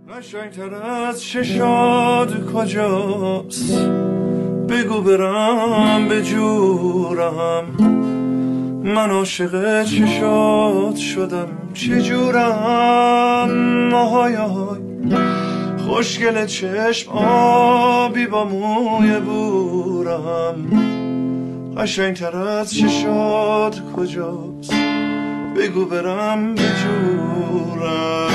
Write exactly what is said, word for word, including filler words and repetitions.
قشنگتر از چشاد کجاست؟ بگو برم به جورم، من عاشق چشات شدم چجورم؟ آهای آهای خوشگل چشم آبی با موی بورم، قشنگتر از چشات کجاست؟ بگو برم به جورم.